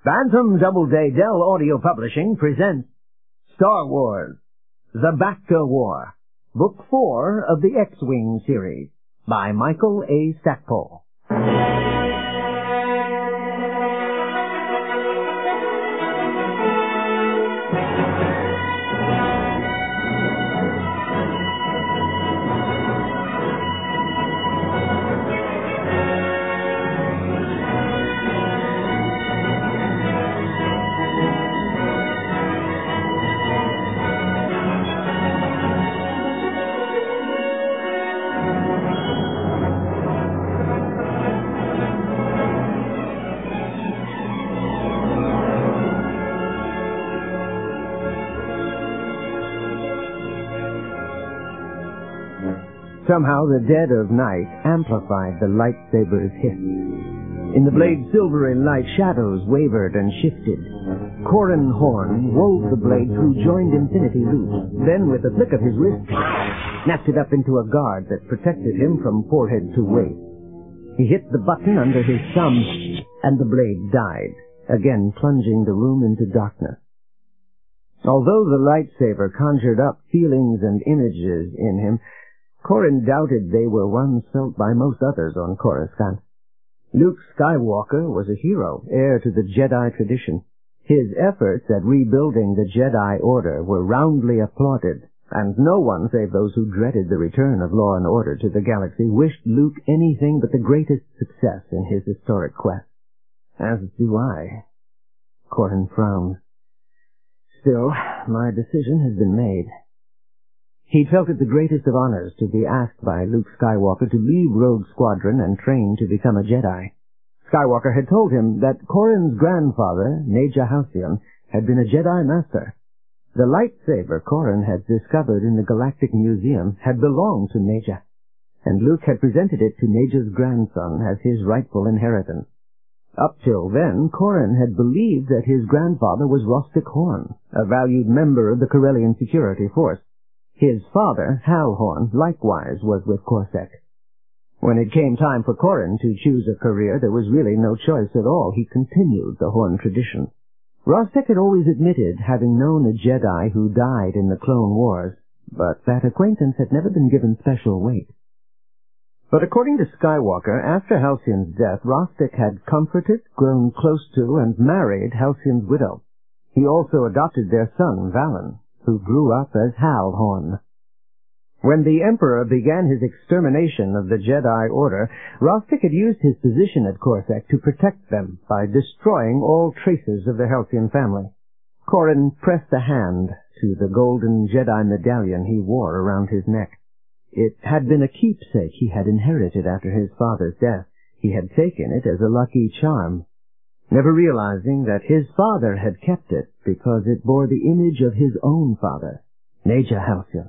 Bantam Doubleday Dell Audio Publishing presents Star Wars, The Bacta War, Book 4 of the X-Wing series, by Michael A. Stackpole. Somehow the dead of night amplified the lightsaber's hiss. In the blade's silvery light, shadows wavered and shifted. Corran Horn wove the blade through joined infinity loops, then with a flick of his wrist, snapped it up into a guard that protected him from forehead to waist. He hit the button under his thumb, and the blade died, again plunging the room into darkness. Although the lightsaber conjured up feelings and images in him, Corran doubted they were ones felt by most others on Coruscant. Luke Skywalker was a hero, heir to the Jedi tradition. His efforts at rebuilding the Jedi Order were roundly applauded, and no one save those who dreaded the return of law and order to the galaxy wished Luke anything but the greatest success in his historic quest. As do I. Corran frowned. Still, my decision has been made. He felt it the greatest of honors to be asked by Luke Skywalker to leave Rogue Squadron and train to become a Jedi. Skywalker had told him that Corran's grandfather, Neja Halcyon, had been a Jedi Master. The lightsaber Corran had discovered in the Galactic Museum had belonged to Neja, and Luke had presented it to Neja's grandson as his rightful inheritance. Up till then, Corran had believed that his grandfather was Rostic Horn, a valued member of the Corellian Security Force. His father, Hal Horn, likewise was with Corsac. When it came time for Corran to choose a career, there was really no choice at all. He continued the Horn tradition. Rostic had always admitted having known a Jedi who died in the Clone Wars, but that acquaintance had never been given special weight. But according to Skywalker, after Halcyon's death, Rostic had comforted, grown close to, and married Halcyon's widow. He also adopted their son, Valen, who grew up as Hal Horn. When the Emperor began his extermination of the Jedi Order, Rostic had used his position at Corsac to protect them by destroying all traces of the Halcyon family. Corran pressed a hand to the golden Jedi medallion he wore around his neck. It had been a keepsake he had inherited after his father's death. He had taken it as a lucky charm, never realizing that his father had kept it because it bore the image of his own father, Neja Halcyon.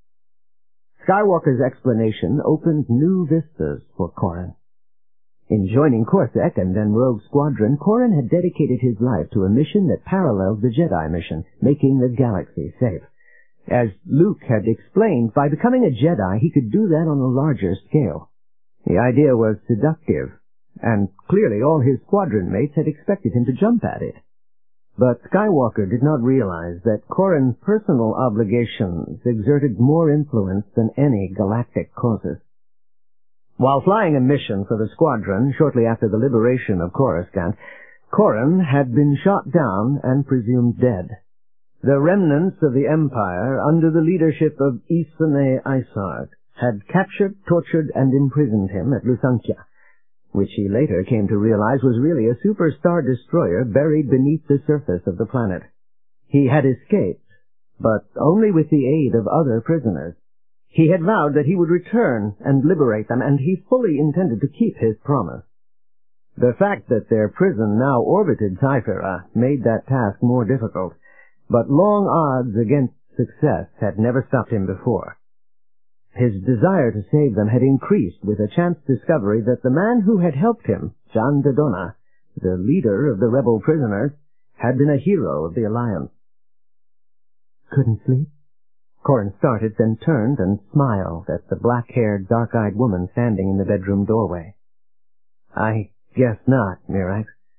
Skywalker's explanation opened new vistas for Corran. In joining Corsac and then Rogue Squadron, Corran had dedicated his life to a mission that paralleled the Jedi mission, making the galaxy safe. As Luke had explained, by becoming a Jedi, he could do that on a larger scale. The idea was seductive, and clearly all his squadron mates had expected him to jump at it. But Skywalker did not realize that Corran's personal obligations exerted more influence than any galactic causes. While flying a mission for the squadron shortly after the liberation of Coruscant, Corran had been shot down and presumed dead. The remnants of the Empire, under the leadership of Ysanne Isarg, had captured, tortured, and imprisoned him at Lusankya, which he later came to realize was really a superstar destroyer buried beneath the surface of the planet. He had escaped, but only with the aid of other prisoners. He had vowed that he would return and liberate them, and he fully intended to keep his promise. The fact that their prison now orbited Typhera made that task more difficult, but long odds against success had never stopped him before. His desire to save them had increased with a chance discovery that the man who had helped him, Jan Dodonna, the leader of the rebel prisoners, had been a hero of the Alliance. Couldn't sleep? Corran started, then turned and smiled at the black-haired, dark-eyed woman standing in the bedroom doorway. I guess not, Mirax.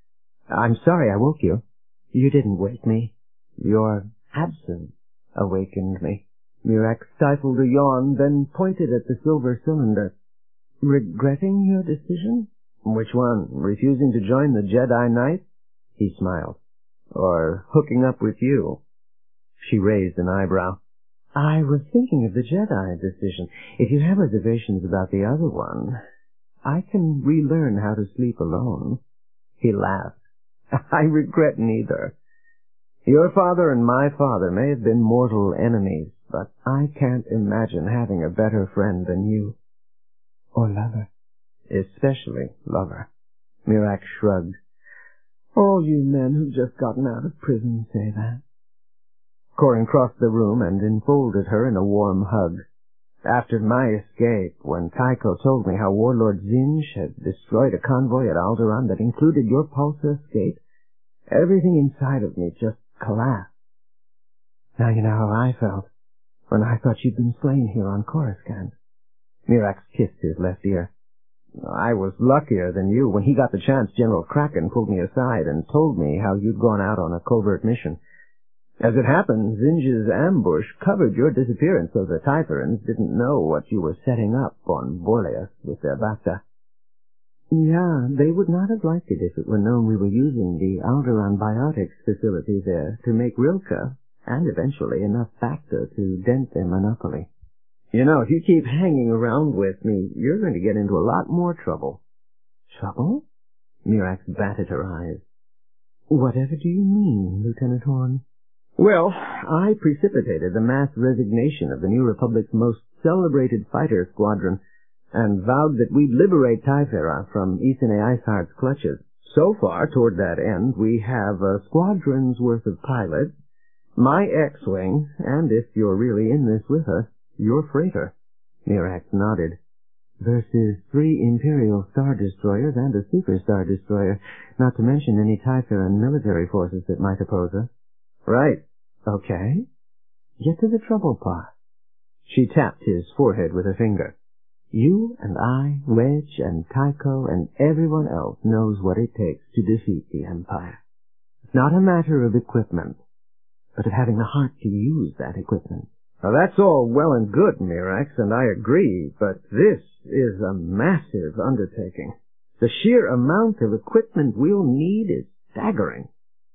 I'm sorry I woke you. You didn't wake me. Your absence awakened me. Mirax stifled a yawn, then pointed at the silver cylinder. Regretting your decision? Which one? Refusing to join the Jedi Knight? He smiled. Or hooking up with you? She raised an eyebrow. I was thinking of the Jedi decision. If you have reservations about the other one, I can relearn how to sleep alone. He laughed. I regret neither. Your father and my father may have been mortal enemies, but I can't imagine having a better friend than you. Or lover. Especially lover. Mirax shrugged. All you men who've just gotten out of prison say that. Corrin crossed the room and enfolded her in a warm hug. After my escape, when Tycho told me how Warlord Zinj had destroyed a convoy at Alderaan that included your pulsar skate, everything inside of me just collapsed. Now you know how I felt when I thought you'd been slain here on Coruscant. Mirax kissed his left ear. I was luckier than you. When he got the chance, General Kraken pulled me aside and told me how you'd gone out on a covert mission. As it happened, Zinj's ambush covered your disappearance, so the Typhorans didn't know what you were setting up on Borleus with their Bacta. Yeah, they would not have liked it if it were known we were using the Alderaan Biotics facility there to make Rilke, and eventually enough Bacta to dent their monopoly. You know, if you keep hanging around with me, you're going to get into a lot more trouble. Trouble? Mirax batted her eyes. Whatever do you mean, Lieutenant Horn? Well, I precipitated the mass resignation of the New Republic's most celebrated fighter squadron, and vowed that we'd liberate Typhera from Isene Isard's clutches. So far, toward that end, we have a squadron's worth of pilots, my X-Wing, and if you're really in this with us, your freighter. Mirax nodded. Versus 3 Imperial Star Destroyers and a Super Star Destroyer, not to mention any Typheran military forces that might oppose us. Right. Okay. Get to the trouble part. She tapped his forehead with a finger. You and I, Wedge and Tycho and everyone else knows what it takes to defeat the Empire. It's not a matter of equipment, but of having the heart to use that equipment. Now that's all well and good, Mirax, and I agree, but this is a massive undertaking. The sheer amount of equipment we'll need is staggering.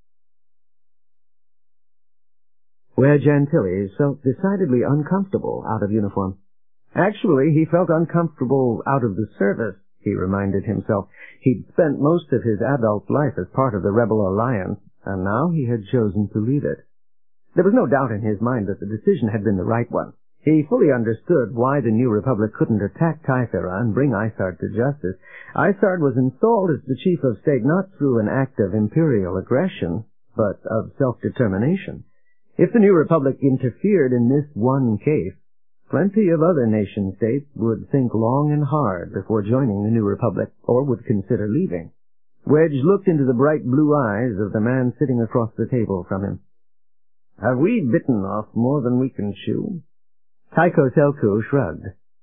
Wedge Antilles felt decidedly uncomfortable out of uniform. Actually, he felt uncomfortable out of the service, he reminded himself. He'd spent most of his adult life as part of the Rebel Alliance, and now he had chosen to leave it. There was no doubt in his mind that the decision had been the right one. He fully understood why the New Republic couldn't attack Typhera and bring Isard to justice. Isard was installed as the chief of state not through an act of imperial aggression, but of self-determination. If the New Republic interfered in this one case, plenty of other nation-states would think long and hard before joining the New Republic, or would consider leaving. Wedge looked into the bright blue eyes of the man sitting across the table from him. Have we bitten off more than we can chew? Tycho Telku shrugged.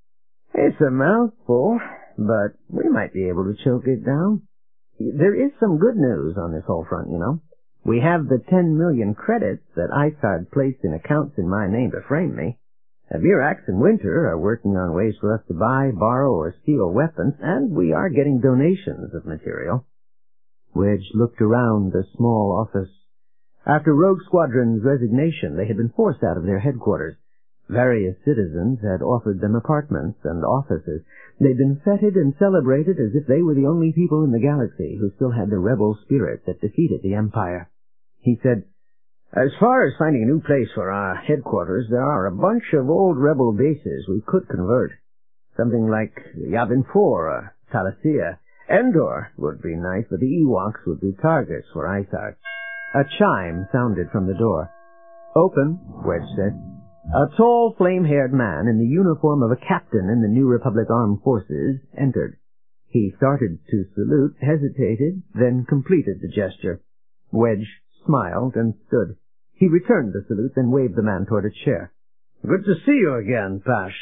It's a mouthful, but we might be able to choke it down. There is some good news on this whole front, you know. We have the 10 million credits that Isard placed in accounts in my name to frame me. Mirax and Winter are working on ways for us to buy, borrow, or steal weapons, and we are getting donations of material. Wedge looked around the small office. After Rogue Squadron's resignation, they had been forced out of their headquarters. Various citizens had offered them apartments and offices. They'd been feted and celebrated as if they were the only people in the galaxy who still had the rebel spirit that defeated the Empire. He said, As far as finding a new place for our headquarters, there are a bunch of old rebel bases we could convert. Something like Yavin 4 or Talasea. Endor would be nice, but the Ewoks would be targets for Isard. A chime sounded from the door. Open, Wedge said. A tall, flame-haired man in the uniform of a captain in the New Republic Armed Forces entered. He started to salute, hesitated, then completed the gesture. Wedge smiled and stood. He returned the salute, then waved the man toward a chair. Good to see you again, Pash.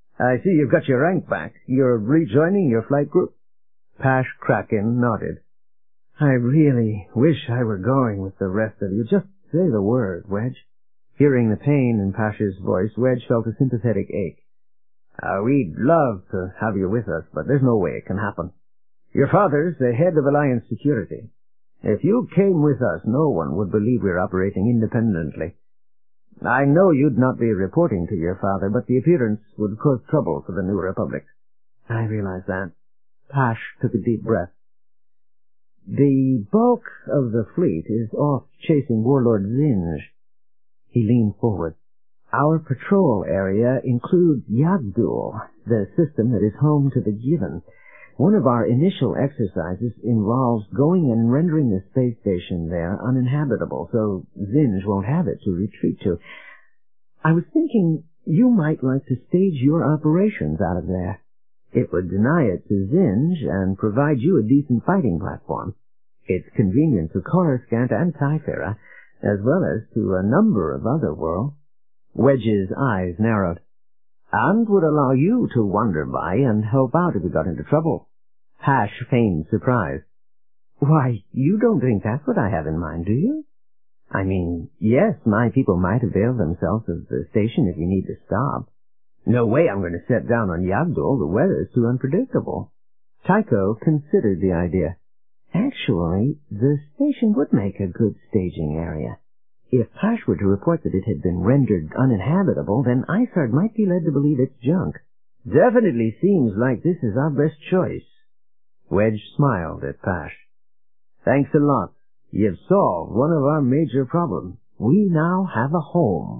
I see you've got your rank back. You're rejoining your flight group? Pash Kraken nodded. I really wish I were going with the rest of you. Just say the word, Wedge. Hearing the pain in Pasha's voice, Wedge felt a sympathetic ache. We'd love to have you with us, but there's no way it can happen. Your father's the head of Alliance Security. If you came with us, no one would believe we're operating independently. I know you'd not be reporting to your father, but the appearance would cause trouble for the New Republic. I realize that. Pash took a deep breath. The bulk of the fleet is off chasing Warlord Zinj. He leaned forward. Our patrol area includes Yagdul, the system that is home to the Given. One of our initial exercises involves going and rendering the space station there uninhabitable, so Zinj won't have it to retreat to. I was thinking you might like to stage your operations out of there. It would deny it to Zinj and provide you a decent fighting platform. It's convenient to Coruscant and Typhera, as well as to a number of other worlds. Wedge's eyes narrowed. And would allow you to wander by and help out if we got into trouble. Pash feigned surprise. Why, you don't think that's what I have in mind, do you? I mean, yes, my people might avail themselves of the station if you need to stop. No way I'm going to set down on Yagdul. The weather's too unpredictable. Tycho considered the idea. Actually, the station would make a good staging area. If Pash were to report that it had been rendered uninhabitable, then Isard might be led to believe it's junk. Definitely seems like this is our best choice. Wedge smiled at Pash. Thanks a lot. You've solved one of our major problems. We now have a home.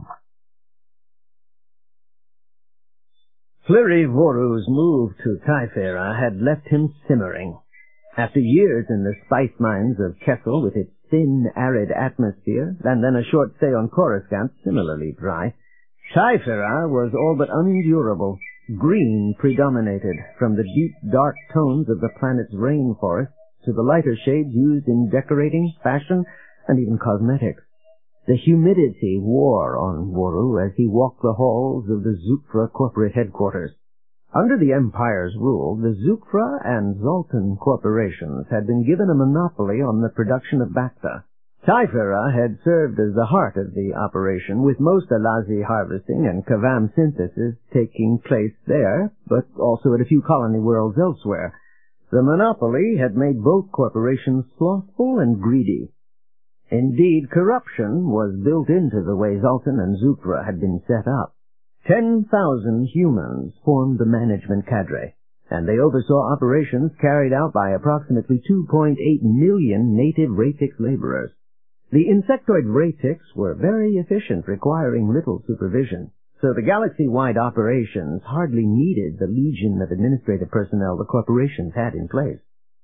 Flurry Voru's move to Typhera had left him simmering. After years in the spice mines of Kessel with its thin, arid atmosphere, and then a short stay on Coruscant, similarly dry, Typhera was all but unendurable. Green predominated, from the deep, dark tones of the planet's rainforest to the lighter shades used in decorating, fashion, and even cosmetics. The humidity wore on Voru as he walked the halls of the Zukra corporate headquarters. Under the Empire's rule, the Zukra and Zoltan corporations had been given a monopoly on the production of Bacta. Typhera had served as the heart of the operation, with most Alazi harvesting and Kavam synthesis taking place there, but also at a few colony worlds elsewhere. The monopoly had made both corporations slothful and greedy. Indeed, corruption was built into the way Zoltan and Zukra had been set up. 10,000 humans formed the management cadre, and they oversaw operations carried out by approximately 2.8 million native Raytix laborers. The insectoid Raytix were very efficient, requiring little supervision, so the galaxy-wide operations hardly needed the legion of administrative personnel the corporations had in place.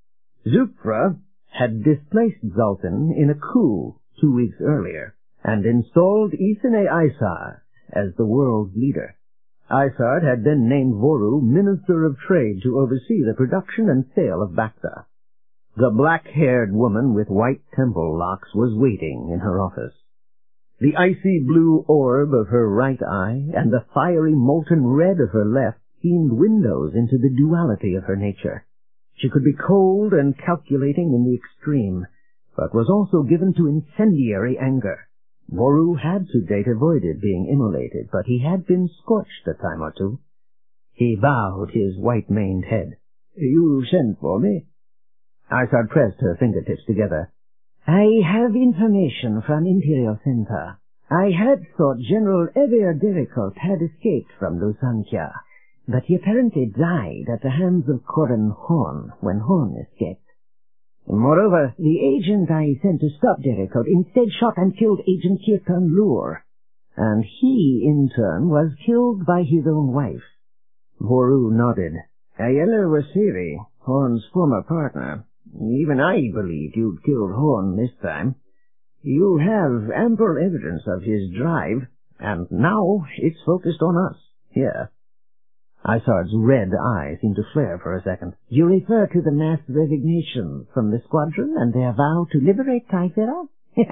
Zukra had displaced Zoltan in a coup 2 weeks earlier, and installed Isane Isard as the world's leader. Isard had then named Voru Minister of Trade to oversee the production and sale of Bacta. The black-haired woman with white temple locks was waiting in her office. The icy blue orb of her right eye and the fiery molten red of her left seemed windows into the duality of her nature. She could be cold and calculating in the extreme, but was also given to incendiary anger. Voru had to date avoided being immolated, but he had been scorched a time or two. He bowed his white-maned head. "You sent for me?" Isard pressed her fingertips together. "I have information from Imperial Center. I had thought General Ever Derricolt had escaped from Lusankya, but he apparently died at the hands of Corin Horn when Horn escaped. Moreover, the agent I sent to stop Derricolt instead shot and killed Agent Kirtan Lur, and he, in turn, was killed by his own wife." Voru nodded. "Ayala Wasiri, Horn's former partner. Even I believed you'd killed Horn this time. You have ample evidence of his drive, and now it's focused on us, here." Isard's red eye seemed to flare for a second. "You refer to the mass resignation from the squadron and their vow to liberate Typhera?"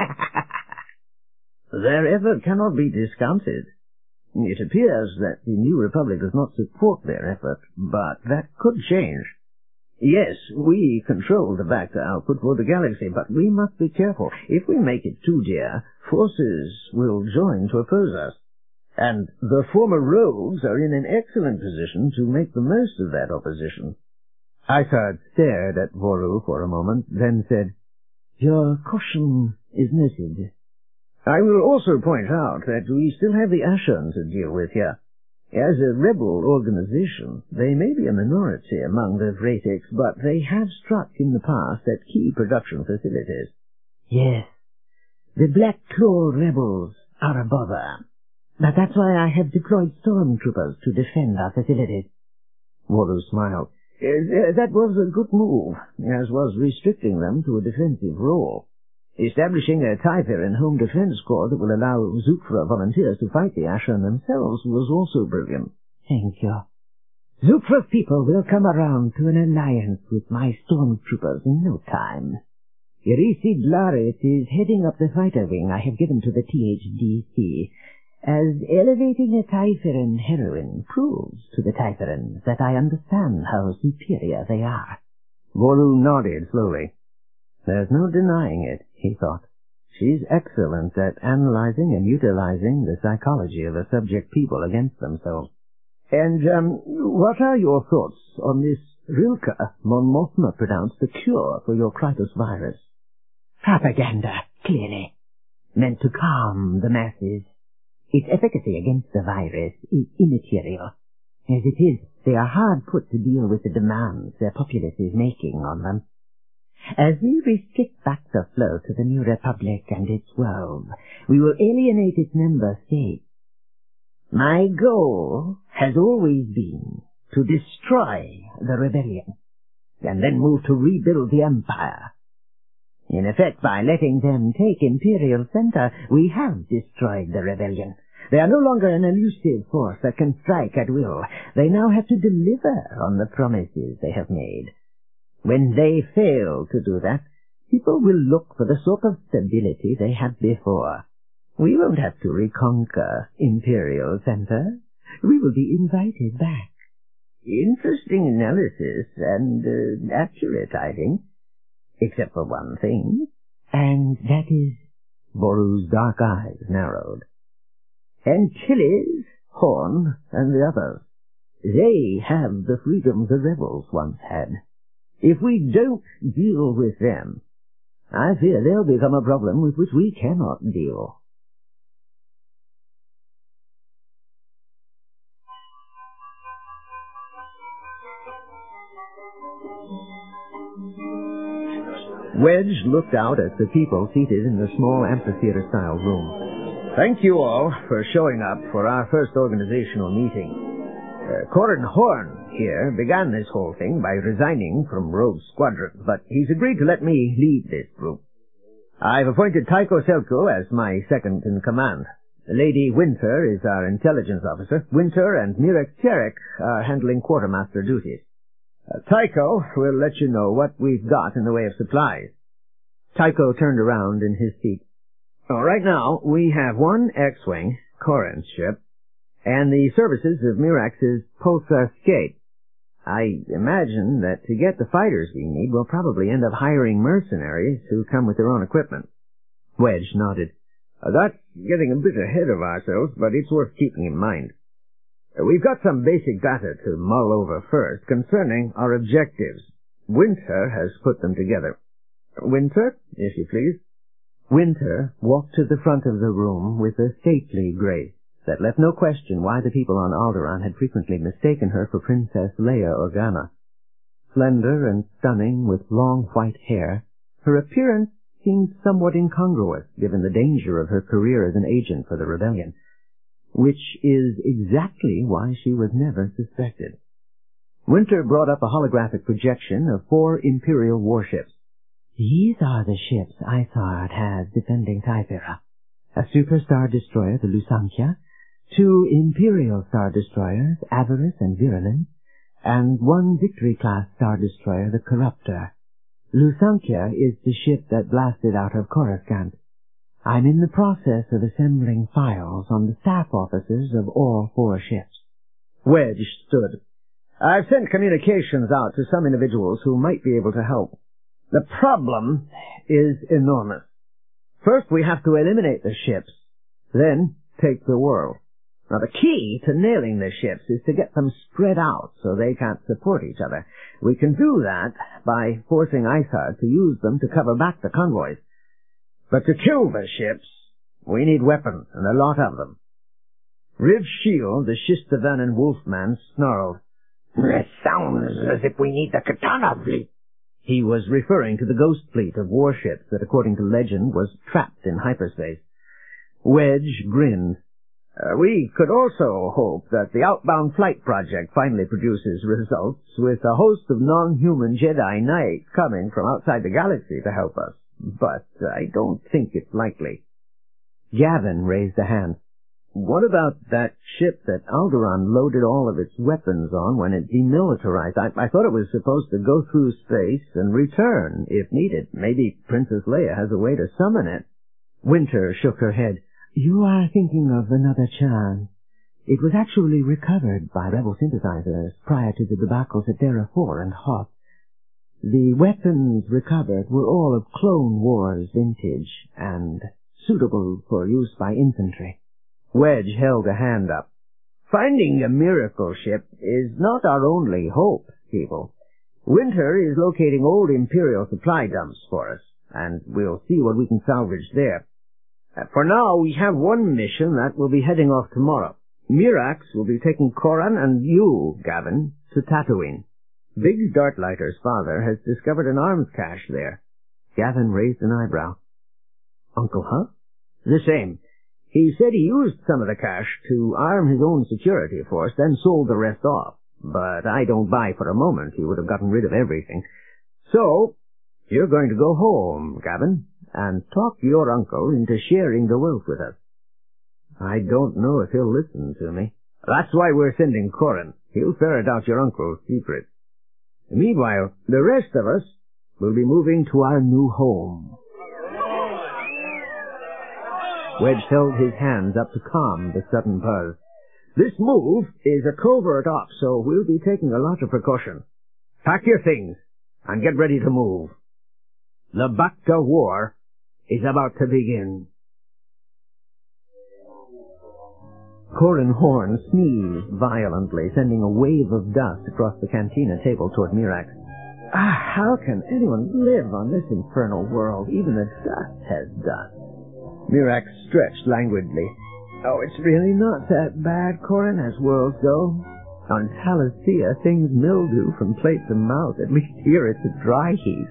"Their effort cannot be discounted. It appears that the New Republic does not support their effort, but that could change." Yes, we control the Bacta output for the galaxy, but we must be careful. If we make it too dear, forces will join to oppose us. And the former rogues are in an excellent position to make the most of that opposition. Isard stared at Voru for a moment, then said, "Your caution is noted. I will also point out that we still have the Ashen to deal with here. As a rebel organization, they may be a minority among the Vratics, but they have struck in the past at key production facilities." "Yes, the Black Claw rebels are a bother. But that's why I have deployed stormtroopers to defend our facilities." Voru smiled. "That was a good move, as was restricting them to a defensive role. Establishing a Typeran home defense corps that will allow Zukra volunteers to fight the Ashen themselves was also brilliant." "Thank you. Zukra's people will come around to an alliance with my stormtroopers in no time. Irisid Larit is heading up the fighter wing I have given to the THDC, as elevating a Typeran heroine proves to the Typerans that I understand how superior they are." Voru nodded slowly. There's no denying it, he thought. She's excellent at analyzing and utilizing the psychology of a subject people against themselves. "And, what are your thoughts on this Rilka Mon Mothma pronounced a cure for your Krytos virus?" "Propaganda, clearly. Meant to calm the masses. Its efficacy against the virus is immaterial. As it is, they are hard put to deal with the demands their populace is making on them. As we restrict back the flow to the New Republic and its world, we will alienate its member states. My goal has always been to destroy the rebellion, and then move to rebuild the Empire. In effect, by letting them take Imperial Center, we have destroyed the rebellion. They are no longer an elusive force that can strike at will. They now have to deliver on the promises they have made. When they fail to do that, people will look for the sort of stability they had before. We won't have to reconquer Imperial Center. We will be invited back." "Interesting analysis, and accurate, I think. Except for one thing." "And that is?" Voru's dark eyes narrowed. "Antilles, Horn, and the others. They have the freedom the rebels once had. If we don't deal with them, I fear they'll become a problem with which we cannot deal." Wedge looked out at the people seated in the small amphitheater-style room. "Thank you all for showing up for our first organizational meeting. Corin Horn here began this whole thing by resigning from Rogue Squadron, but he's agreed to let me lead this group. I've appointed Tycho Selko as my second-in-command. Lady Winter is our intelligence officer. Winter and Mirek Terek are handling quartermaster duties. Tycho will let you know what we've got in the way of supplies." Tycho turned around in his seat. "Right now, we have one X-Wing, Corin's ship, and the services of Mirax's Pulsar Skate. I imagine that to get the fighters we need, we'll probably end up hiring mercenaries who come with their own equipment." Wedge nodded. "That's getting a bit ahead of ourselves, but it's worth keeping in mind. We've got some basic data to mull over first concerning our objectives. Winter has put them together. Winter, if you please." Winter walked to the front of the room with a stately grace that left no question why the people on Alderaan had frequently mistaken her for Princess Leia Organa. Slender and stunning, with long white hair, her appearance seemed somewhat incongruous given the danger of her career as an agent for the rebellion, which is exactly why she was never suspected. Winter brought up a holographic projection of 4 Imperial warships. "These are the ships Isard has defending Typhira. A Super Star Destroyer, the Lusankya, 2 Imperial Star Destroyers, Avarice and Virulence, and 1 Victory-class Star Destroyer, the Corruptor. Lusankya is the ship that blasted out of Coruscant. I'm in the process of assembling files on the staff officers of all 4 ships." Wedge stood. I've sent communications out to some individuals who might be able to help. The problem is enormous. First, we have to eliminate the ships, then take the world. Now, the key to nailing the ships is to get them spread out so they can't support each other. We can do that by forcing Isard to use them to cover back the convoys. But to kill the ships, we need weapons, and a lot of them. Riv Shield, the Shistavanen Wolfman, snarled. It sounds as if we need the Katana fleet. He was referring to the ghost fleet of warships that, according to legend, was trapped in hyperspace. Wedge grinned. We could also hope that the Outbound Flight Project finally produces results, with a host of non-human Jedi Knights coming from outside the galaxy to help us. But I don't think it's likely. Gavin raised a hand. What about that ship that Alderaan loaded all of its weapons on when it demilitarized? I thought it was supposed to go through space and return, if needed. Maybe Princess Leia has a way to summon it. Winter shook her head. You are thinking of another chance. It was actually recovered by rebel synthesizers prior to the debacles at Dera 4 and Hoth. The weapons recovered were all of Clone Wars vintage and suitable for use by infantry. Wedge held a hand up. Finding a miracle ship is not our only hope, people. Winter is locating old Imperial supply dumps for us, and we'll see what we can salvage there. For now, we have one mission that will be heading off tomorrow. Mirax will be taking Corran and you, Gavin, to Tatooine. Big Dartlighter's father has discovered an arms cache there. Gavin raised an eyebrow. Uncle Huck? The same. He said he used some of the cash to arm his own security force, then sold the rest off. But I don't buy for a moment he would have gotten rid of everything. So, you're going to go home, Gavin, and talk your uncle into sharing the wealth with us. I don't know if he'll listen to me. That's why we're sending Corran. He'll ferret out your uncle's secret. Meanwhile, the rest of us will be moving to our new home. Wedge held his hands up to calm the sudden buzz. This move is a covert op, so we'll be taking a lot of precaution. Pack your things and get ready to move. The Bacta War is about to begin. Corran Horn sneezed violently, sending a wave of dust across the cantina table toward Mirax. How can anyone live on this infernal world? Even the dust has dust. Mirax stretched languidly. Oh, it's really not that bad, Corran, as worlds go. On Talisea, things mildew from plate to mouth. At least here it's a dry heat.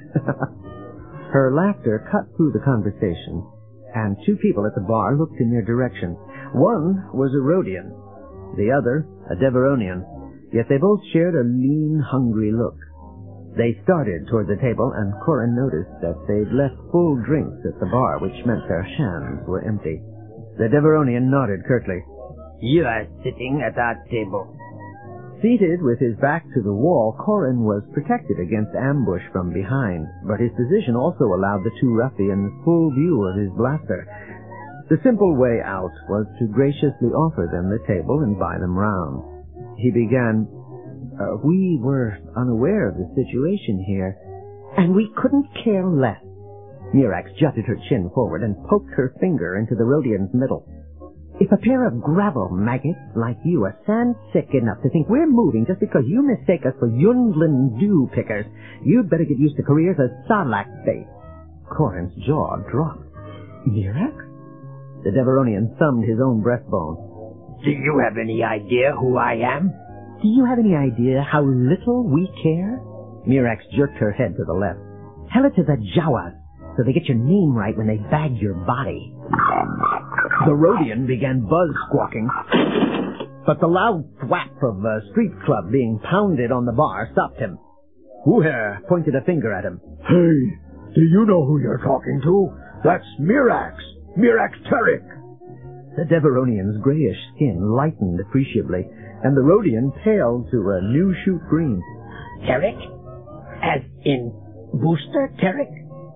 Her laughter cut through the conversation, and two people at the bar looked in their direction. One was a Rodian, the other a Deveronian, yet they both shared a lean, hungry look. They started toward the table, and Corran noticed that they'd left full drinks at the bar, which meant their hands were empty. The Deveronian nodded curtly. You are sitting at that table. Seated with his back to the wall, Corran was protected against ambush from behind, but his position also allowed the two ruffians full view of his blaster. The simple way out was to graciously offer them the table and buy them round. He began, We were unaware of the situation here, and we couldn't care less. Mirax jutted her chin forward and poked her finger into the Rodian's middle. If a pair of gravel maggots like you are sand-sick enough to think we're moving just because you mistake us for Yundlin dew pickers, you'd better get used to careers as Sarlacc face. Corran's jaw dropped. Mirax? The Deveronian thumbed his own breastbone. Do you have any idea who I am? Do you have any idea how little we care? Mirax jerked her head to the left. Tell it to the Jawas, so they get your name right when they bag your body. The Rodian began buzz-squawking, but the loud thwap of a street club being pounded on the bar stopped him. Wuher pointed a finger at him. Hey, do you know who you're talking to? That's Mirax! Mirax Terrik! The Deveronian's grayish skin lightened appreciably, and the Rodian paled to a new shoot green. Terrik? As in Booster Terrik?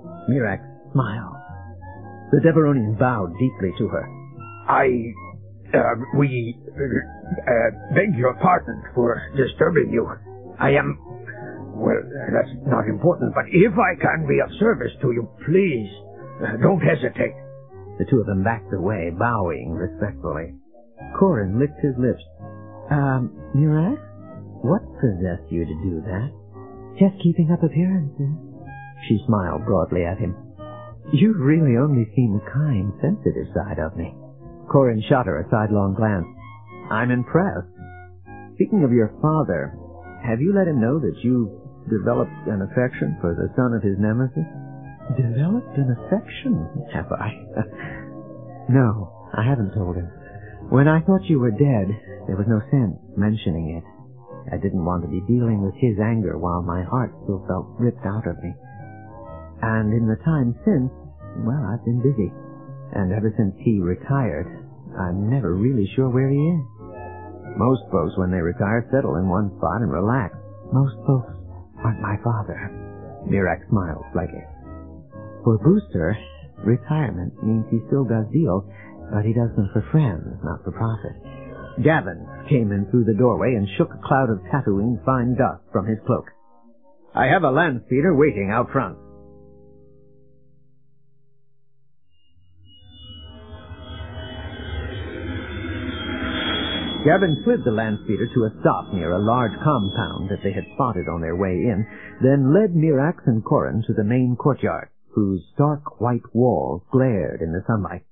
Mirax smiled. The Deveronian bowed deeply to her. I We beg your pardon for disturbing you. I am... Well, that's not important, but if I can be of service to you, please, don't hesitate. The two of them backed away, bowing respectfully. Corin licked his lips. Mirax? What possessed you to do that? Just keeping up appearances. She smiled broadly at him. You've really only seen the kind, sensitive side of me. Corin shot her a sidelong glance. I'm impressed. Speaking of your father, have you let him know that you've developed an affection for the son of his nemesis? Developed an affection, have I? No, I haven't told him. When I thought you were dead, there was no sense mentioning it. I didn't want to be dealing with his anger while my heart still felt ripped out of me. And in the time since, well, I've been busy. And ever since he retired, I'm never really sure where he is. Most folks, when they retire, settle in one spot and relax. Most folks aren't my father. Mirax smiled slightly. For Booster, retirement means he still does deals, but he does them for friends, not for profit. Gavin came in through the doorway and shook a cloud of Tatooine fine dust from his cloak. I have a land speeder waiting out front. Gavin slid the land speeder to a stop near a large compound that they had spotted on their way in, then led Mirax and Corin to the main courtyard, whose stark white walls glared in the sunlight.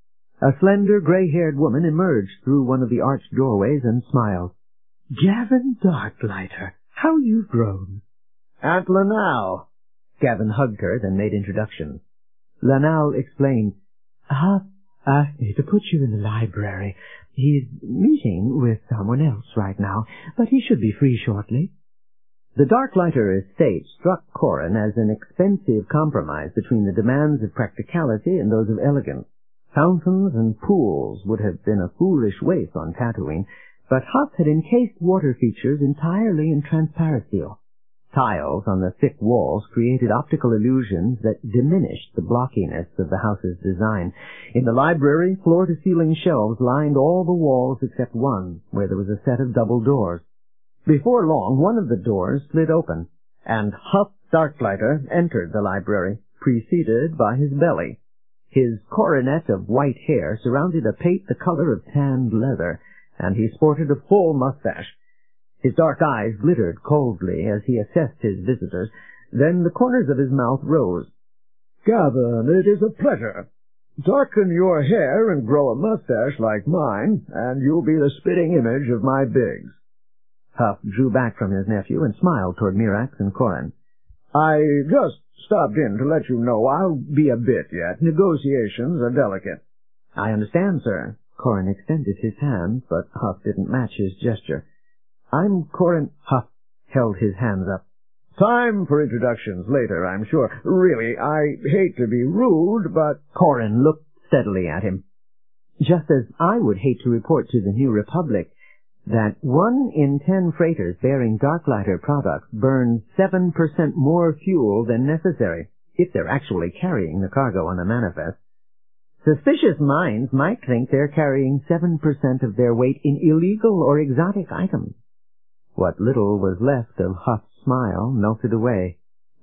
A slender, gray-haired woman emerged through one of the arched doorways and smiled. Gavin Darklighter, how you've grown. Aunt Lanal. Gavin hugged her, then made introductions. Lanal explained, Huff asked me to put you in the library. He's meeting with someone else right now, but he should be free shortly. The Darklighter estate struck Corin as an expensive compromise between the demands of practicality and those of elegance. Fountains and pools would have been a foolish waste on Tatooine, but Huff had encased water features entirely in transparisteel. Tiles on the thick walls created optical illusions that diminished the blockiness of the house's design. In the library, floor-to-ceiling shelves lined all the walls except one, where there was a set of double doors. Before long, one of the doors slid open, and Huff Darklighter entered the library, preceded by his belly. His coronet of white hair surrounded a pate the color of tanned leather, and he sported a full mustache. His dark eyes glittered coldly as he assessed his visitors. Then the corners of his mouth rose. Gavin, it is a pleasure. Darken your hair and grow a mustache like mine, and you'll be the spitting image of my Biggs. Huff drew back from his nephew and smiled toward Mirax and Corin. I just stopped in to let you know I'll be a bit yet. Negotiations are delicate. I understand, sir. Corin extended his hand, but Huff didn't match his gesture. I'm Corin. Huff held his hands up. Time for introductions later, I'm sure. Really, I hate to be rude, but... Corin looked steadily at him. Just as I would hate to report to the New Republic that 1 in 10 freighters bearing Darklighter products burn 7% more fuel than necessary, if they're actually carrying the cargo on the manifest. Suspicious minds might think they're carrying 7% of their weight in illegal or exotic items. What little was left of Huff's smile melted away.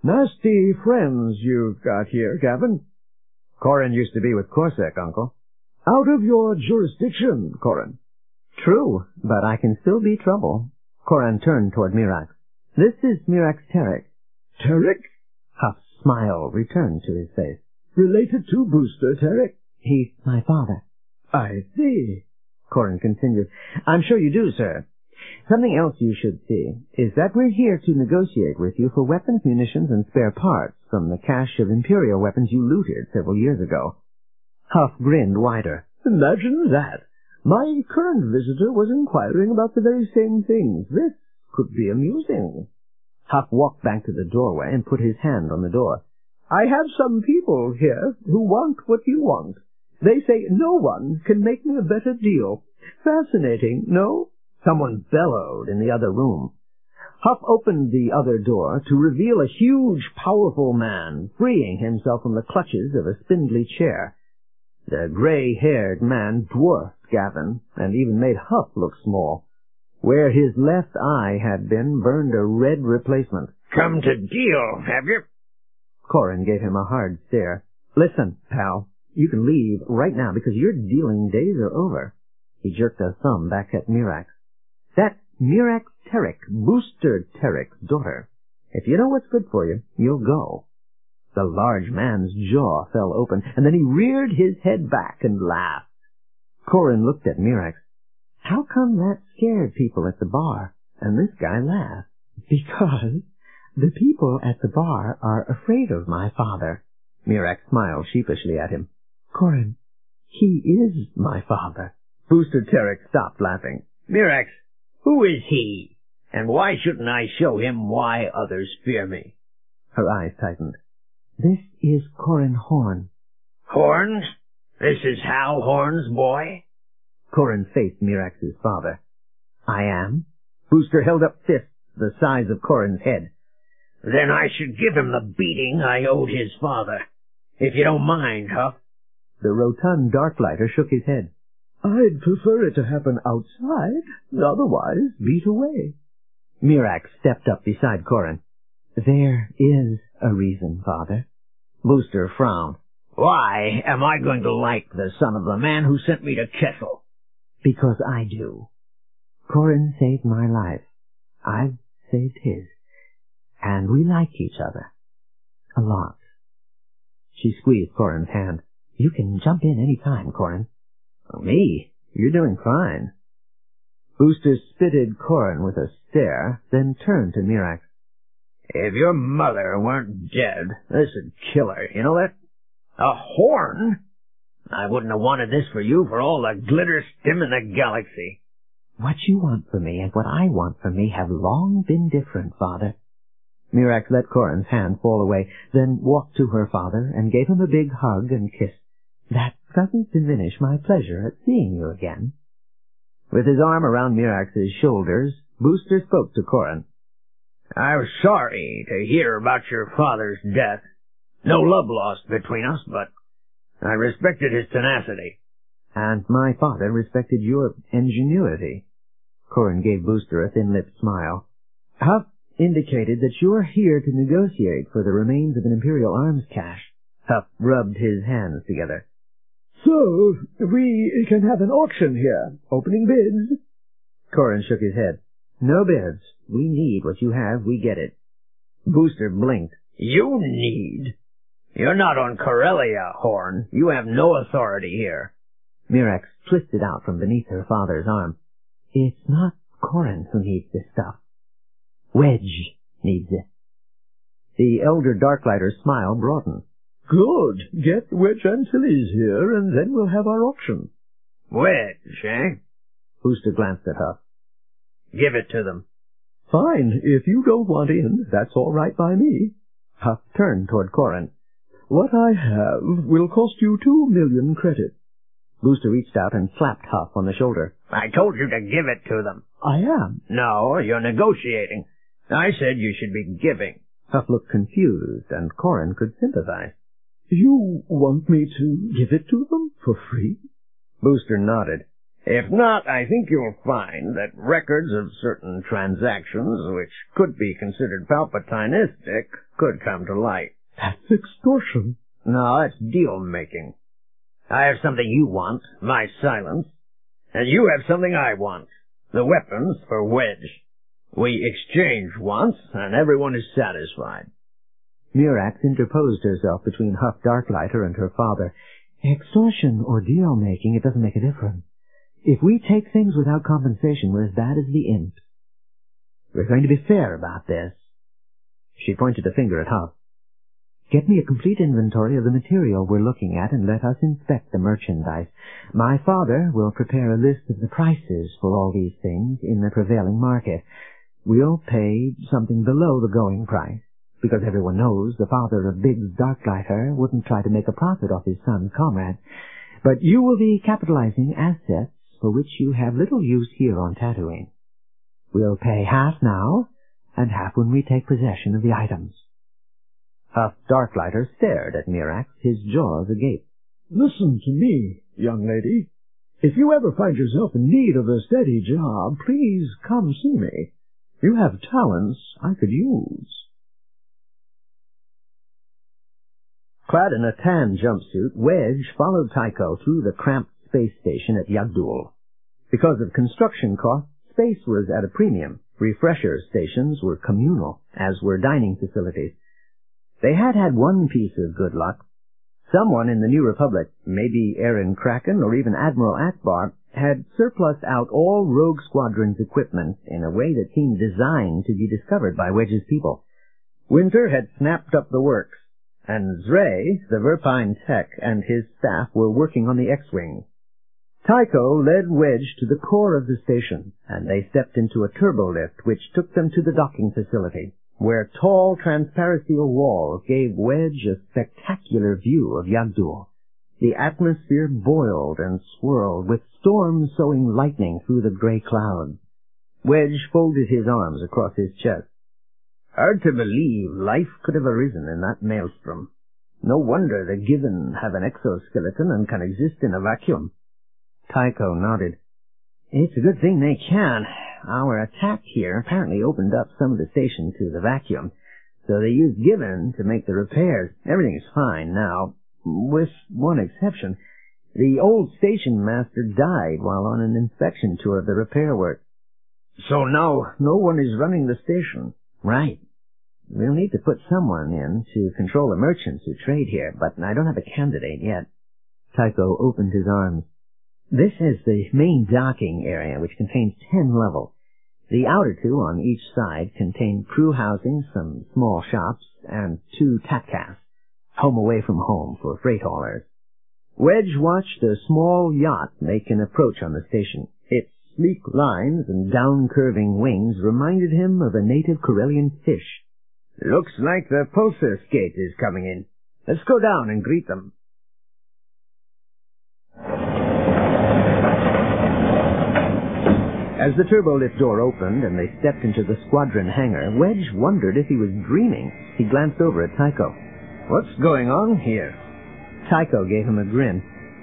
Nasty friends you've got here, Gavin. Corin used to be with Corsac, Uncle. Out of your jurisdiction, Corin. True, but I can still be trouble. Corin turned toward Mirax. This is Mirax Terrik. Terrik? Huff's smile returned to his face. Related to Booster Terrik? He's my father. I see. Corin continued. I'm sure you do, sir. Something else you should see is that we're here to negotiate with you for weapons, munitions, and spare parts from the cache of Imperial weapons you looted several years ago. Huff grinned wider. Imagine that. My current visitor was inquiring about the very same things. This could be amusing. Huff walked back to the doorway and put his hand on the door. I have some people here who want what you want. They say no one can make me a better deal. Fascinating, no? Someone bellowed in the other room. Huff opened the other door to reveal a huge, powerful man, freeing himself from the clutches of a spindly chair. The gray-haired man dwarfed Gavin, and even made Huff look small. Where his left eye had been burned a red replacement. Come to deal, have you? Corin gave him a hard stare. Listen, pal, you can leave right now because your dealing days are over. He jerked a thumb back at Mirax. That's Mirax Terek, Booster Terek's daughter. If you know what's good for you, you'll go. The large man's jaw fell open, and then he reared his head back and laughed. Corin looked at Mirax. How come that scared people at the bar, and this guy laughed? Because the people at the bar are afraid of my father. Mirax smiled sheepishly at him. Corin, he is my father. Booster Terek stopped laughing. Mirax, who is he? And why shouldn't I show him why others fear me? Her eyes tightened. This is Corin Horn. Horn? This is Hal Horn's boy? Corin faced Mirax's father. I am. Booster held up fists the size of Corin's head. Then I should give him the beating I owed his father. If you don't mind, Huff. The rotund Darklighter shook his head. I'd prefer it to happen outside, otherwise beat away. Mirax stepped up beside Corin. There is a reason, Father. Booster frowned. Why am I going to like the son of the man who sent me to Kessel? Because I do. Corin saved my life. I've saved his. And we like each other. A lot. She squeezed Corin's hand. You can jump in any time, Corin. Me? You're doing fine. Booster spitted Corin with a stare, then turned to Mirax. If your mother weren't dead, this'd kill her, you know that? A horn? I wouldn't have wanted this for you for all the glitter stim in the galaxy. What you want for me and what I want for me have long been different, Father. Mirax let Corin's hand fall away, then walked to her father and gave him a big hug and kiss. That doesn't diminish my pleasure at seeing you again. With his arm around Mirax's shoulders, Booster spoke to Corin. I'm sorry to hear about your father's death. No love lost between us, but I respected his tenacity. And my father respected your ingenuity. Corin gave Booster a thin-lipped smile. Huff indicated that you're here to negotiate for the remains of an Imperial arms cache. Huff rubbed his hands together. So, we can have an auction here. Opening bids? Corin shook his head. No bids. We need what you have, we get it. Booster blinked. You need? You're not on Corellia, Horn. You have no authority here. Mirax twisted out from beneath her father's arm. It's not Corin who needs this stuff. Wedge needs it. The elder Darklighter's smile broadened. Good. Get Wedge Antilles here, and then we'll have our auction. Wedge, eh? Booster glanced at Huff. Give it to them. Fine. If you don't want in, that's all right by me. Huff turned toward Corin. What I have will cost you 2 million credit. Booster reached out and slapped Huff on the shoulder. I told you to give it to them. I am. No, you're negotiating. I said you should be giving. Huff looked confused, and Corin could sympathize. You want me to give it to them for free? Booster nodded. If not, I think you'll find that records of certain transactions, which could be considered Palpatinistic, could come to light. That's extortion. No, that's deal-making. I have something you want, my silence, and you have something I want, the weapons for Wedge. We exchange once, and everyone is satisfied. Mirax interposed herself between Huff Darklighter and her father. Extortion or deal-making, it doesn't make a difference. If we take things without compensation, we're as bad as the imps. We're going to be fair about this. She pointed a finger at Huff. Get me a complete inventory of the material we're looking at and let us inspect the merchandise. My father will prepare a list of the prices for all these things in the prevailing market. We'll pay something below the going price, because everyone knows the father of Biggs Darklighter wouldn't try to make a profit off his son's comrade. But you will be capitalizing assets for which you have little use here on Tatooine. We'll pay half now, and half when we take possession of the items. Huff Darklighter stared at Mirax, his jaws agape. Listen to me, young lady. If you ever find yourself in need of a steady job, please come see me. You have talents I could use. Clad in a tan jumpsuit, Wedge followed Tycho through the cramped space station at Yagdul. Because of construction costs, space was at a premium. Refresher stations were communal, as were dining facilities. They had one piece of good luck. Someone in the New Republic, maybe Aaron Kraken or even Admiral Akbar, had surplused out all Rogue Squadron's equipment in a way that seemed designed to be discovered by Wedge's people. Winter had snapped up the works, and Zray, the Verpine tech, and his staff were working on the X-Wing. Tycho led Wedge to the core of the station, and they stepped into a turbolift which took them to the docking facility, where tall transparential walls gave Wedge a spectacular view of Yagdul. The atmosphere boiled and swirled, with storms sowing lightning through the gray clouds. Wedge folded his arms across his chest. Hard to believe life could have arisen in that maelstrom. No wonder the Given have an exoskeleton and can exist in a vacuum. Tycho nodded. It's a good thing they can. Our attack here apparently opened up some of the station to the vacuum, so they used Given to make the repairs. Everything is fine now, with one exception. The old station master died while on an inspection tour of the repair work. So now no one is running the station. Right. We'll need to put someone in to control the merchants who trade here, but I don't have a candidate yet. Tycho opened his arms. This is the main docking area, which contains 10 levels. The outer 2 on each side contain crew housing, some small shops, and 2 tatkas, home away from home for freight haulers. Wedge watched a small yacht make an approach on the station. Its sleek lines and down-curving wings reminded him of a native Corellian fish. Looks like the Pulsar Skate is coming in. Let's go down and greet them. As the turbolift door opened and they stepped into the squadron hangar, Wedge wondered if he was dreaming. He glanced over at Tycho. What's going on here? Tycho gave him a grin.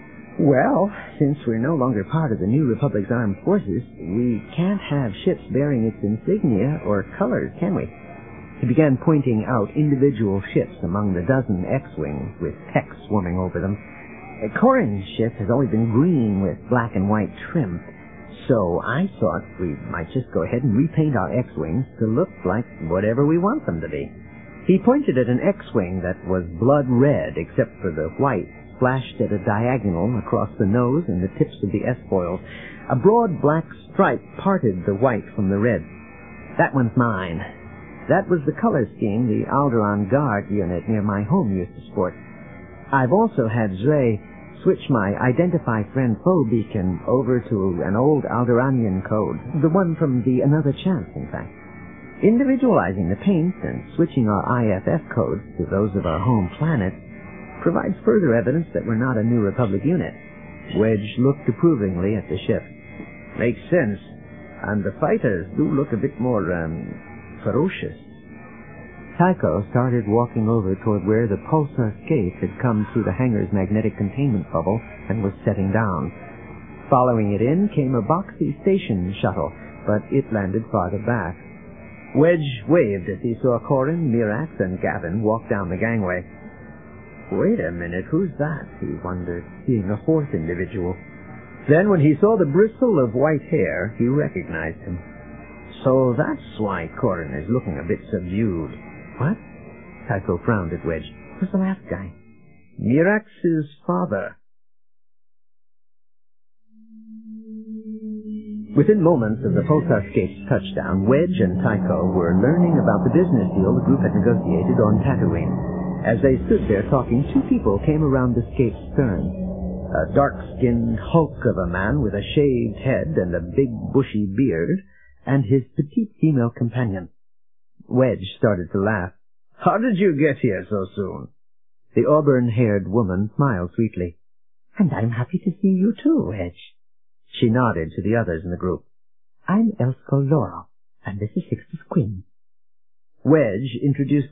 Well, since we're no longer part of the New Republic's armed forces, we can't have ships bearing its insignia or colors, can we? He began pointing out individual ships among the dozen X-Wings with tech swarming over them. Corrin's ship has always been green with black and white trim, so I thought we might just go ahead and repaint our X-Wings to look like whatever we want them to be. He pointed at an X-Wing that was blood red except for the white splashed at a diagonal across the nose and the tips of the S-foils. A broad black stripe parted the white from the red. That one's mine. That was the color scheme the Alderaan Guard unit near my home used to sport. I've also had Zray switch my Identify Friend Foe beacon over to an old Alderaanian code, the one from the Another Chance, in fact. Individualizing the paint and switching our IFF codes to those of our home planet provides further evidence that we're not a New Republic unit. Wedge looked approvingly at the ship. Makes sense. And the fighters do look a bit more, ferocious. Tycho started walking over toward where the Pulsar Skate had come through the hangar's magnetic containment bubble and was setting down. Following it in came a boxy station shuttle, but it landed farther back. Wedge waved as he saw Corrin, Mirax, and Gavin walk down the gangway. Wait a minute, who's that? He wondered, seeing a fourth individual. Then when he saw the bristle of white hair, he recognized him. So that's why Corrin is looking a bit subdued. What? Tycho frowned at Wedge. Who's the last guy? Mirax's father. Within moments of the Pulsar Skate's touchdown, Wedge and Tycho were learning about the business deal the group had negotiated on Tatooine. As they stood there talking, 2 people came around the Skate's stern. A dark-skinned hulk of a man with a shaved head and a big bushy beard, and his petite female companion. Wedge started to laugh. How did you get here so soon? The auburn-haired woman smiled sweetly. And I'm happy to see you too, Wedge. She nodded to the others in the group. I'm Elsko Loro, and this is Sixtus Quinn. Wedge introduced them.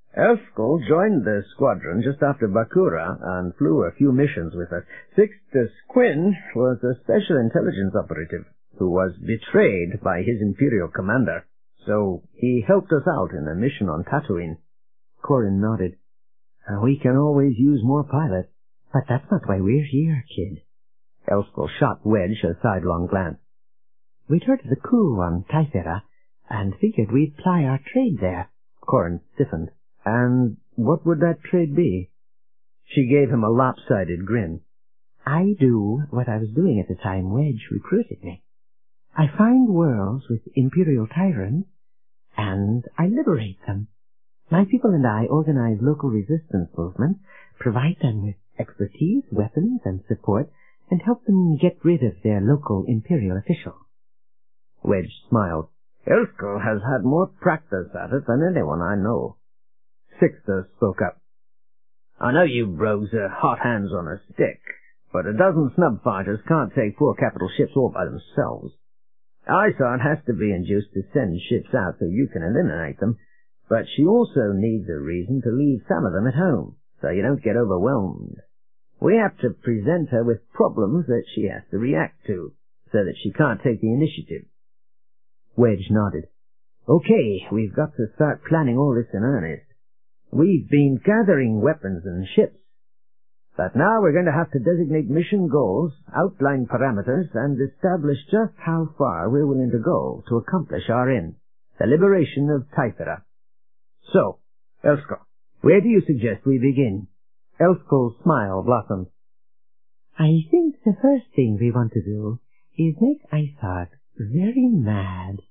Elskal joined the squadron just after Bakura and flew a few missions with us. Sixtus Quinn was a special intelligence operative who was betrayed by his Imperial commander, so he helped us out in a mission on Tatooine. Corrin nodded. We can always use more pilots. But that's not why we're here, kid. Elskal shot Wedge a sidelong glance. We'd heard of the coup on Taifera, and figured we'd ply our trade there. Corrin stiffened. And what would that trade be? She gave him a lopsided grin. I do what I was doing at the time Wedge recruited me. I find worlds with Imperial tyrants, and I liberate them. My people and I organize local resistance movements, provide them with expertise, weapons, and support, and help them get rid of their local Imperial officials. Wedge smiled. Elskal has had more practice at it than anyone I know. Sixtus spoke up. I know you rogues are hot hands on a stick, but a dozen snub fighters can't take 4 capital ships all by themselves. Isard has to be induced to send ships out so you can eliminate them, but she also needs a reason to leave some of them at home, so you don't get overwhelmed. We have to present her with problems that she has to react to, so that she can't take the initiative. Wedge nodded. Okay, we've got to start planning all this in earnest. We've been gathering weapons and ships, but now we're going to have to designate mission goals, outline parameters, and establish just how far we're willing to go to accomplish our end, the liberation of Taifera. So, Elskal, where do you suggest we begin? Elskal's smile blossomed. I think the first thing we want to do is make Isard very mad.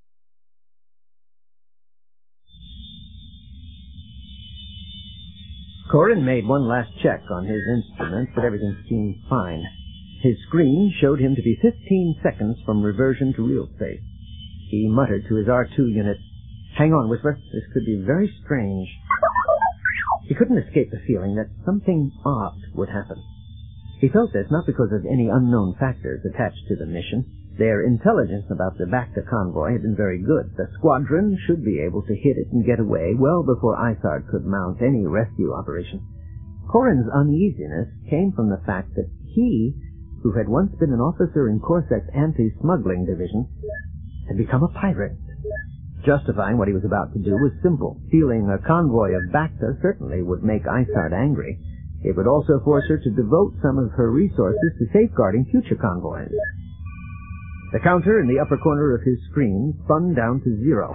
Corrin made one last check on his instruments, but everything seemed fine. His screen showed him to be 15 seconds from reversion to real space. He muttered to his R2 unit, "Hang on, Whisper, this could be very strange." He couldn't escape the feeling that something odd would happen. He felt this not because of any unknown factors attached to the mission. Their intelligence about the Bacta convoy had been very good. The squadron should be able to hit it and get away well before Isard could mount any rescue operation. Corrin's uneasiness came from the fact that he, who had once been an officer in Corsek's anti-smuggling division, had become a pirate. Justifying what he was about to do was simple. Stealing a convoy of Bacta certainly would make Isard angry. It would also force her to devote some of her resources to safeguarding future convoys. The counter in the upper corner of his screen spun down to 0.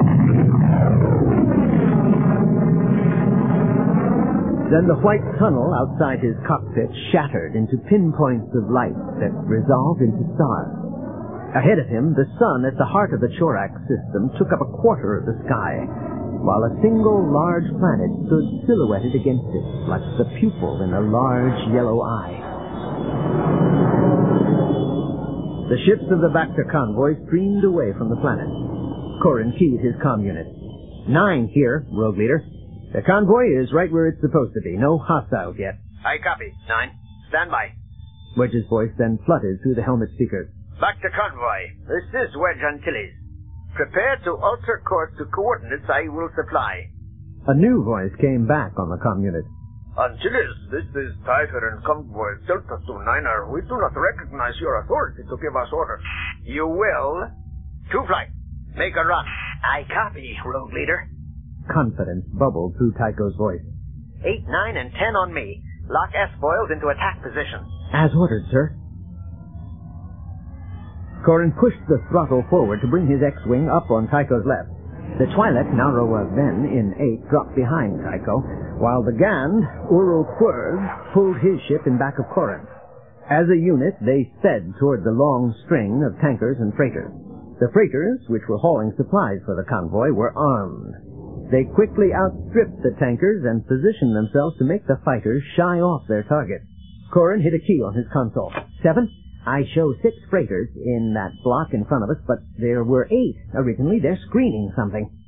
Then the white tunnel outside his cockpit shattered into pinpoints of light that resolved into stars. Ahead of him, the sun at the heart of the Chorak system took up a quarter of the sky, while a single large planet stood silhouetted against it, like the pupil in a large yellow eye. The ships of the Bacta convoy streamed away from the planet. Corrin keyed his comm unit. 9 here, Rogue Leader. The convoy is right where it's supposed to be. No hostiles yet. I copy. 9. Stand by. Wedge's voice then flooded through the helmet speakers. Bacta convoy. This is Wedge Antilles. Prepare to alter course to coordinates I will supply. A new voice came back on the comm unit. Antilles, this is Taifera and Convoy Delta 29er. We do not recognize your authority to give us orders. You will. To flight. Make a run. I copy, Rogue Leader. Confidence bubbled through Tycho's voice. 8, 9, and 10 on me. Lock S-foils into attack position. As ordered, sir. Corrin pushed the throttle forward to bring his X-wing up on Tycho's left. The Twi'lek, now was then in 8, dropped behind Tycho, while the Gand, Uru Quirz, pulled his ship in back of Corrin. As a unit, they sped toward the long string of tankers and freighters. The freighters, which were hauling supplies for the convoy, were armed. They quickly outstripped the tankers and positioned themselves to make the fighters shy off their target. Corrin hit a key on his console. 7. I show 6 freighters in that block in front of us, but there were 8 originally. They're screening something.